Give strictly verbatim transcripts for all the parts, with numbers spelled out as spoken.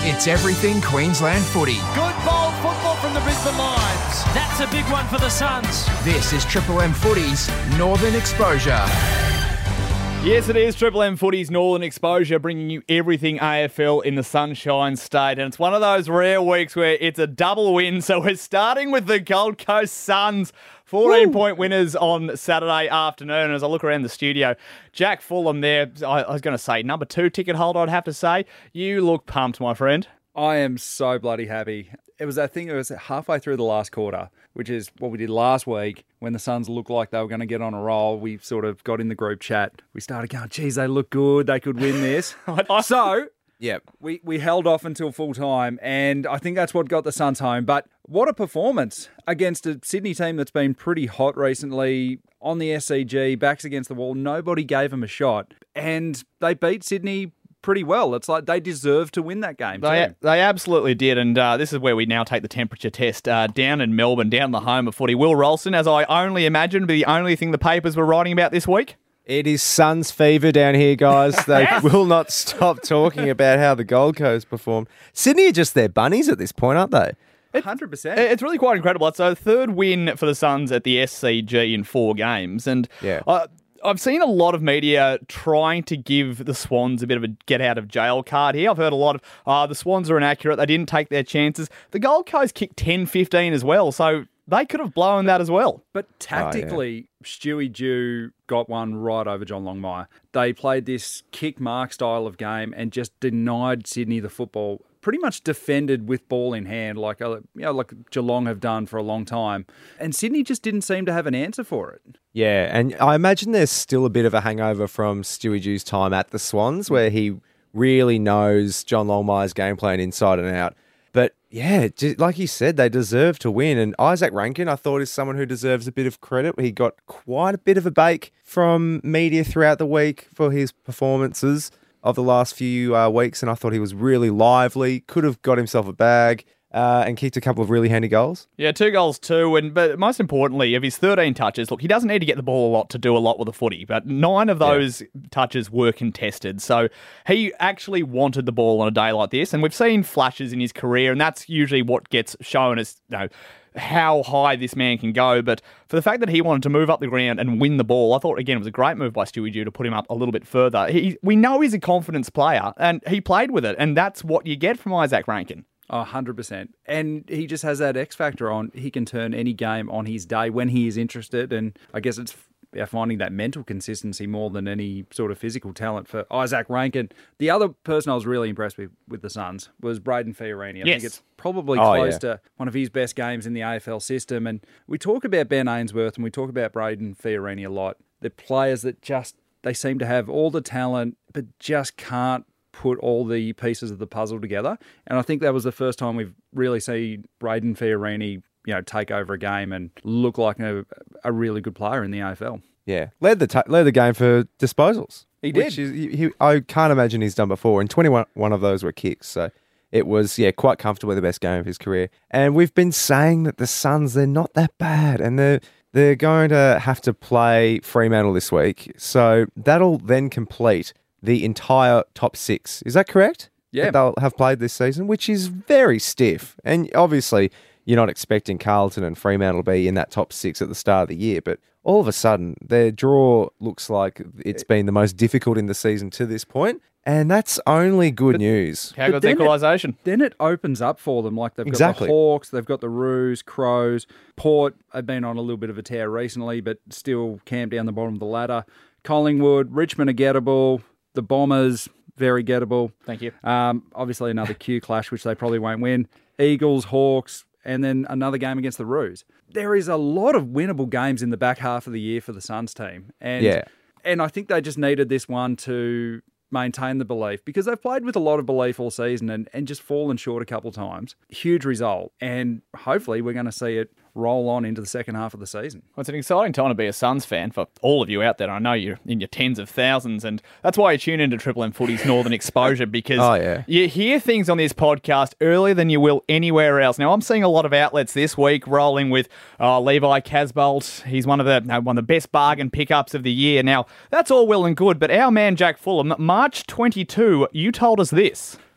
It's everything Queensland footy. Good bold football from the Brisbane Lions. That's a big one for the Suns. This is Triple M Footy's Northern Exposure. Yes, it is Triple M Footy's Northern Exposure, bringing you everything A F L in the Sunshine State. And it's one of those rare weeks where it's a double win. So we're starting with the Gold Coast Suns. fourteen-point winners on Saturday afternoon. As I look around the studio, Jack Fulham there, I, I was going to say, number two ticket holder, I'd have to say. You look pumped, my friend. I am so bloody happy. It was, I think it was halfway through the last quarter, which is what we did last week when the Suns looked like they were going to get on a roll. We sort of got in the group chat. We started going, geez, they look good. They could win this. So... Yep. We we held off until full time, and I think that's what got the Suns home. But what a performance against a Sydney team that's been pretty hot recently on the S C G, backs against the wall. Nobody gave them a shot, and they beat Sydney pretty well. It's like they deserved to win that game. They too. they absolutely did, and uh, this is where we now take the temperature test uh, down in Melbourne, down the home of footy. Will Ralston, as I only imagined, be the only thing the papers were writing about this week. It is Suns fever down here, guys. They will not stop talking about how the Gold Coast performed. Sydney are just their bunnies at this point, aren't they? one hundred percent. It's really quite incredible. It's a third win for the Suns at the S C G in four games. And yeah. uh, I've seen a lot of media trying to give the Swans a bit of a get-out-of-jail card here. I've heard a lot of, uh, the Swans are inaccurate. They didn't take their chances. The Gold Coast kicked ten fifteen as well, so they could have blown that as well. But tactically, oh, yeah. Stewie Dew got one right over John Longmire. They played this kick-mark style of game and just denied Sydney the football. Pretty much defended with ball in hand, like you know, like Geelong have done for a long time. And Sydney just didn't seem to have an answer for it. Yeah, and I imagine there's still a bit of a hangover from Stewie Dew's time at the Swans, where he really knows John Longmire's game plan inside and out. But yeah, like you said, they deserve to win. And Isaac Rankin, I thought, is someone who deserves a bit of credit. He got quite a bit of a bake from media throughout the week for his performances of the last few uh, weeks. And I thought he was really lively, could have got himself a bag. Uh, and kicked a couple of really handy goals. Yeah, two goals too. And but most importantly, of his thirteen touches, look, he doesn't need to get the ball a lot to do a lot with the footy, but nine of those yeah. touches were contested. So he actually wanted the ball on a day like this. And we've seen flashes in his career, and that's usually what gets shown as, you know, how high this man can go. But for the fact that he wanted to move up the ground and win the ball, I thought, again, it was a great move by Stewie Dew to put him up a little bit further. He, we know he's a confidence player, and he played with it, and that's what you get from Isaac Rankin. Oh, one hundred percent. And he just has that X factor on. He can turn any game on his day when he is interested. And I guess it's finding that mental consistency more than any sort of physical talent for Isaac Rankin. The other person I was really impressed with with the Suns was Braden Fiorini. I yes. think it's probably oh, close yeah. to one of his best games in the A F L system. And we talk about Ben Ainsworth and we talk about Braden Fiorini a lot. They're players that just, they seem to have all the talent, but just can't put all the pieces of the puzzle together. And I think that was the first time we've really seen Braden Fiorini, you know, take over a game and look like a, a really good player in the A F L. Yeah, led the t- led the game for disposals. He did. Which is, he, he, I can't imagine he's done before. And twenty-one one of those were kicks. So it was, yeah, quite comfortably the best game of his career. And we've been saying that the Suns, they're not that bad. And they're, they're going to have to play Fremantle this week. So that'll then complete the entire top six. Is that correct? Yeah. That they'll have played this season, which is very stiff. And obviously, you're not expecting Carlton and Fremantle to be in that top six at the start of the year, but all of a sudden, their draw looks like it's been the most difficult in the season to this point, and that's only good but, How news. but good's equalisation? Then it opens up for them. Like they've got exactly. the Hawks, they've got the Roos, Crows. Port have been on a little bit of a tear recently, but still camped down the bottom of the ladder. Collingwood, Richmond are gettable. The Bombers, very gettable. Thank you. Um, obviously, another Q clash, which they probably won't win. Eagles, Hawks, and then another game against the Roos. There is a lot of winnable games in the back half of the year for the Suns team. And, yeah. and I think they just needed this one to maintain the belief because they've played with a lot of belief all season and, and just fallen short a couple of times. Huge result. And hopefully we're going to see it roll on into the second half of the season. Well, it's an exciting time to be a Suns fan for all of you out there. I know you're in your tens of thousands, and that's why you tune into Triple M Footy's Northern Exposure, because oh, yeah. you hear things on this podcast earlier than you will anywhere else. Now, I'm seeing a lot of outlets this week rolling with uh, Levi Casbolt. He's one of the no, one of the best bargain pickups of the year. Now, that's all well and good, but our man Jack Fulham, March twenty-second, you told us this.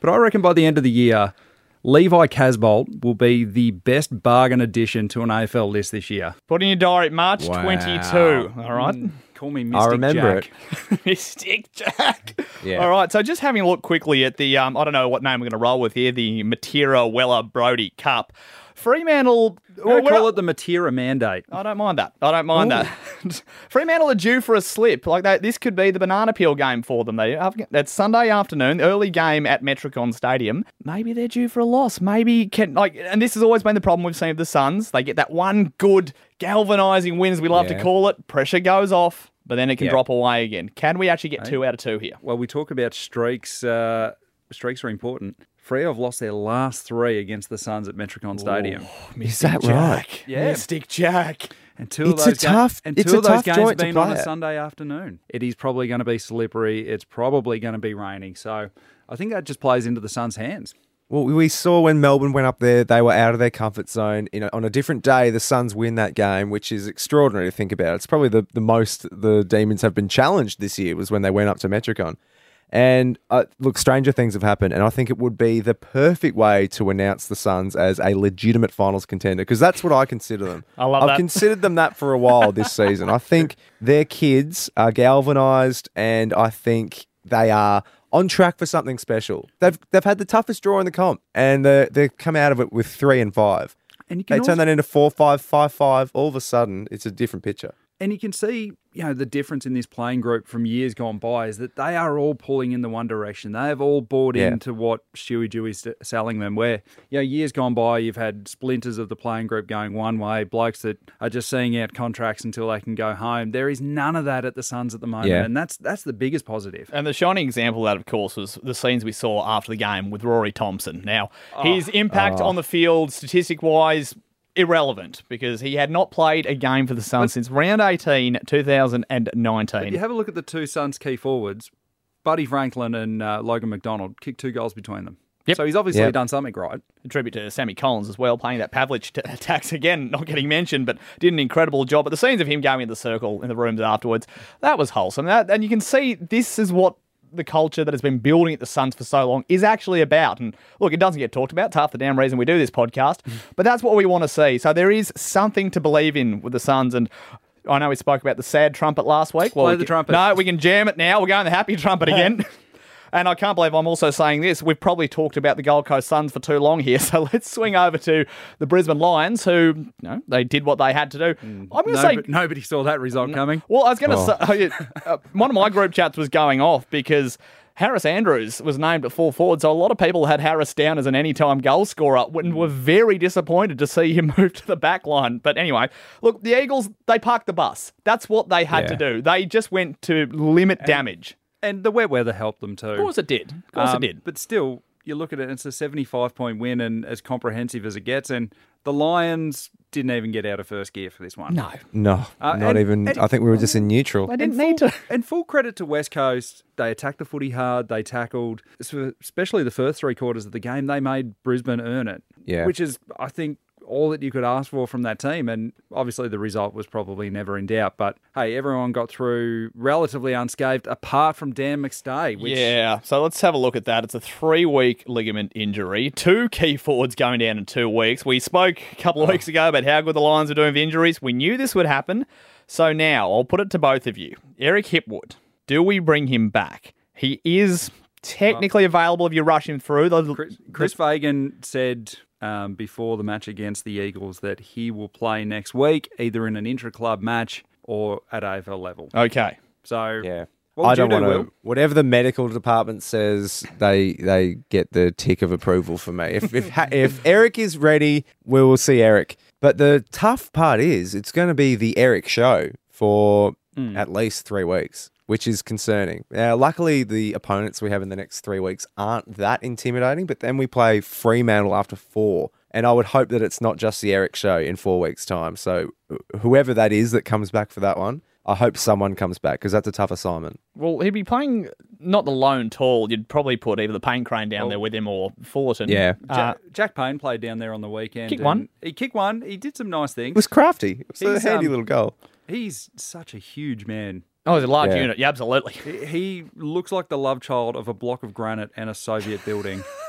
But I reckon by the end of the year, Levi Casbolt will be the best bargain addition to an A F L list this year. Put in your diary, March Wow. twenty-two. All right. Mm, call me Mystic I remember Jack. it. Mystic Jack. Yeah. All right, so just having a look quickly at the, um, I don't know what name we're going to roll with here, the Matera Weller Brody Cup. Fremantle... I well, we're call not- it the Matera mandate. I don't mind that. I don't mind that. Fremantle are due for a slip. Like that, this could be the banana peel game for them. They that's Sunday afternoon, early game at Metricon Stadium. Maybe they're due for a loss. Maybe can like, and this has always been the problem we've seen with the Suns. They get that one good galvanising win, as we love Yeah. to call it. Pressure goes off, but then it can Yeah. drop away again. Can we actually get two out of two here? Well, we talk about streaks. Uh, streaks are important. Freo have lost their last three against the Suns at Metricon Stadium. Is that right? Yeah. Mystic Jack. And two of It's a those ga- tough- and it's two a of those tough games have joint to been on play a at. Sunday afternoon. It is probably going to be slippery. It's probably going to be raining. So I think that just plays into the Suns' hands. Well, we saw when Melbourne went up there, they were out of their comfort zone. You know, on a different day, the Suns win that game, which is extraordinary to think about. It's probably the, the most the Demons have been challenged this year was when they went up to Metricon. And uh, look, stranger things have happened, and I think it would be the perfect way to announce the Suns as a legitimate finals contender, because that's what I consider them. I love I've that. considered them that for a while this season. I think their kids are galvanised, and I think they are on track for something special. They've they've had the toughest draw in the comp, and they they've come out of it with three and five. And you can They also- turn that into four, five, five, five. All of a sudden, it's a different picture. And you can see, you know, the difference in this playing group from years gone by is that they are all pulling in the one direction. They have all bought Yeah. into what Stewie Dewey's selling them. Where, you know, years gone by, you've had splinters of the playing group going one way, blokes that are just seeing out contracts until they can go home. There is none of that at the Suns at the moment, Yeah. and that's that's the biggest positive. And the shining example of that, of course, was the scenes we saw after the game with Rory Thompson. Now, his impact on the field, statistic-wise, irrelevant, because he had not played a game for the Suns since round eighteen, two thousand nineteen. If you have a look at the two Suns key forwards, Buddy Franklin and uh, Logan McDonald kicked two goals between them. Yep. So he's obviously Yep. done something right. A tribute to Sammy Collins as well, playing that Pavlich t- tax again, not getting mentioned, but did an incredible job. But the scenes of him going in the circle in the rooms afterwards, that was wholesome. That, and you can see this is what the culture that has been building at the Suns for so long is actually about. And look, it doesn't get talked about. It's half the damn reason we do this podcast. But that's what we want to see. So there is something to believe in with the Suns. And I know we spoke about the sad trumpet last week. Well, Play we the can- trumpet. No, we can jam it now. We're going the happy trumpet again. And I can't believe I'm also saying this. We've probably talked about the Gold Coast Suns for too long here. So let's swing over to the Brisbane Lions, who, you know, they did what they had to do. I'm going to No, say... but nobody saw that result coming. Well, I was going to say... uh, one of my group chats was going off because Harris Andrews was named at full forward, so a lot of people had Harris down as an anytime goal scorer and were very disappointed to see him move to the back line. But anyway, look, the Eagles, they parked the bus. That's what they had to Yeah. do. They just went to limit damage. And the wet weather helped them too. Of course it did. Of course Um, it did. But still, you look at it, it's a seventy-five point win and as comprehensive as it gets. And the Lions didn't even get out of first gear for this one. No. No, Uh, not and- even. and- I think we were just in neutral. They didn't full, need to. And full credit to West Coast. They attacked the footy hard. They tackled, especially the first three quarters of the game. They made Brisbane earn it. Yeah. Which is, I think, all that you could ask for from that team. And obviously the result was probably never in doubt. But hey, everyone got through relatively unscathed apart from Dan McStay. Which, Yeah, so let's have a look at that. It's a three-week ligament injury. Two key forwards going down in two weeks. We spoke a couple of weeks ago about how good the Lions are doing with injuries. We knew this would happen. So now, I'll put it to both of you. Eric Hipwood, do we bring him back? He is technically available if you rush him through. The, Chris, Chris Fagan said um, before the match against the Eagles that he will play next week, either in an intra-club match or at A F L level. Okay. So, Yeah. what would I don't you do, want Will? to. Whatever the medical department says, they they get the tick of approval for me. If if ha- if Eric is ready, we will see Eric. But the tough part is, it's going to be the Eric show for at least three weeks, which is concerning. Now, luckily, the opponents we have in the next three weeks aren't that intimidating. But then we play Fremantle after four. And I would hope that it's not just the Eric show in four weeks' time. So whoever that is that comes back for that one, I hope someone comes back because that's a tough assignment. Well, he'd be playing not the lone tall. You'd probably put either the Payne Crane down there with him or Fullerton. Yeah. Uh, Jack, Jack Payne played down there on the weekend. Kicked and one. He kicked one. He did some nice things. It was crafty. It was a He's, handy um, little goal. He's such a huge man. oh, it's a large Yeah. unit. Yeah, absolutely. He- He looks like the love child of a block of granite and a Soviet building.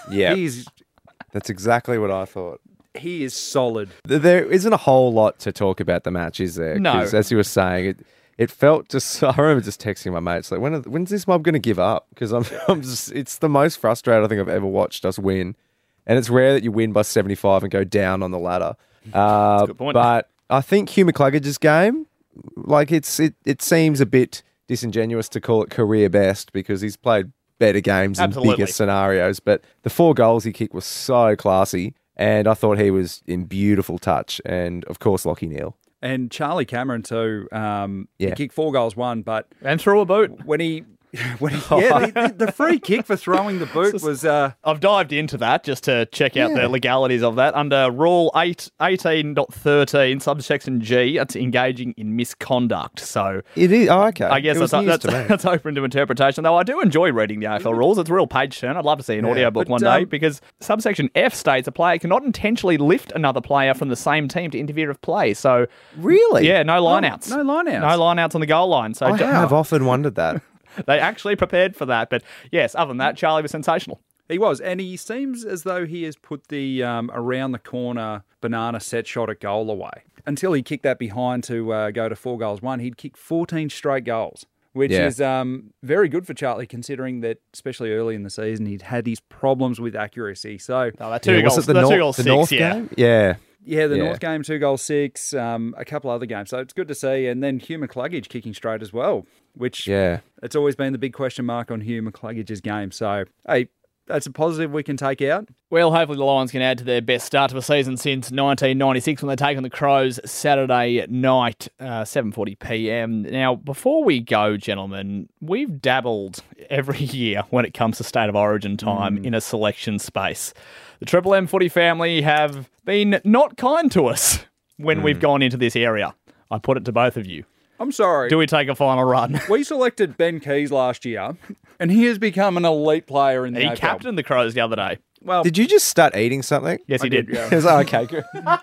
Yeah. He's That's exactly what I thought. he is solid. Th- There isn't a whole lot to talk about the match, is there? No. 'Cause as you were saying, it it felt just. I remember just texting my mates like, when are, when's this mob going to give up? Because I'm, I'm just. It's the most frustrated I think I've ever watched us win, and it's rare that you win by seventy-five and go down on the ladder. Uh, good point. But I think Hugh McCluggage's game, like it's it it seems a bit disingenuous to call it career best because he's played better games in Absolutely. bigger scenarios. But the four goals he kicked were so classy. And I thought he was in beautiful touch. And, of course, Lockie Neal. And Charlie Cameron too. Um, Yeah. He kicked four goals, one, but And threw a boot. when he, when he, yeah, the, the free kick for throwing the boot was. Uh, I've dived into that just to check out Yeah. the legalities of that. Under Rule eight, eighteen point thirteen, subsection G, it's engaging in misconduct. So It is. Oh, okay. I guess It was that's, news that's, to me. that's open to interpretation. Though I do enjoy reading the A F L rules. It's a real page turn. I'd love to see an audiobook but, one day um, because subsection F states a player cannot intentionally lift another player from the same team to interfere with play. So Really? yeah, no lineouts. no lineouts. No lineouts on the goal line. So I ju- have often wondered that. they actually prepared for that. But yes, other than that, Charlie was sensational. He was, and he seems as though he has put the um, around the corner banana set shot at goal away. Until he kicked that behind to uh, go to four goals one, he'd kicked fourteen straight goals, which Yeah. is um, very good for Charlie, considering that, especially early in the season, he'd had his problems with accuracy. So, No, that two Yeah, goals, was it the, the Nor- two goals the six, North yeah. game? Yeah. yeah, the Yeah. North game, two goals six, um, a couple other games. So it's good to see. And then Hugh McCluggage kicking straight as well, which Yeah. it's always been the big question mark on Hugh McCluggage's game. So, hey, that's a positive we can take out. Well, hopefully the Lions can add to their best start to a season since nineteen ninety-six when they take on the Crows Saturday night, uh, seven forty p m. Now, before we go, gentlemen, we've dabbled every year when it comes to State of Origin time in a selection space. The Triple M footy family have been not kind to us when we've gone into this area. I put it to both of you. I'm sorry. Do we take a final run? We selected Ben Keys last year, and he has become an elite player in the He A F L. captained the Crows the other day. Well, Did you just start eating something? Yes, he did, did. yeah. It was, oh, okay, good.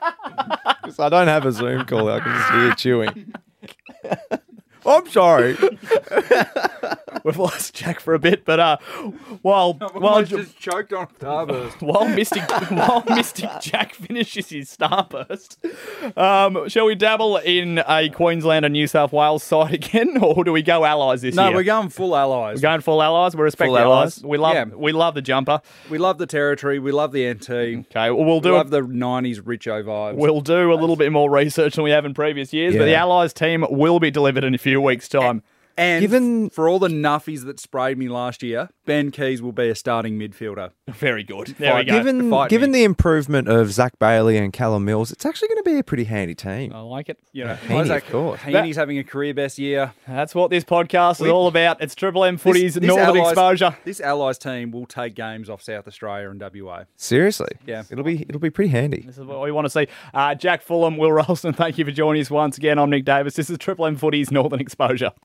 'Cause I don't have a Zoom call. I can just hear chewing. I'm sorry. We've lost Jack for a bit, but uh, while while Almost just choked on a starburst. while Mystic while Mystic Jack finishes his starburst, um, shall we dabble in a Queensland and New South Wales side again, or do we go Allies this No, year? we're going full allies. We're going full Allies. We respect Full the Allies. Allies? We love Yeah. we love the jumper. We love the territory. We love the N T. Okay, well, we'll We do love a, the nineties Richo vibes. we'll do a little bit more research than we have in previous years, but the Yeah. Allies team will be delivered in a few weeks' time. and Given- for all the nuffies that sprayed me last year, Ben Keys will be a starting midfielder. Very good. There we go. Given Fight given me. the improvement of Zach Bailey and Callum Mills, it's actually going to be a pretty handy team. I like it. You know, Heaney, Isaac of course. Heaney's having a career best year. That's what this podcast is We- all about. It's Triple M Footy's This- this Northern Allies- Exposure. This Allies team will take games off South Australia and W A. Seriously. Yeah. It'll be it'll be pretty handy. This is what we want to see. Uh, Jack Fulham, Will Ralston, thank you for joining us once again. I'm Nick Davis. This is Triple M Footy's Northern Exposure.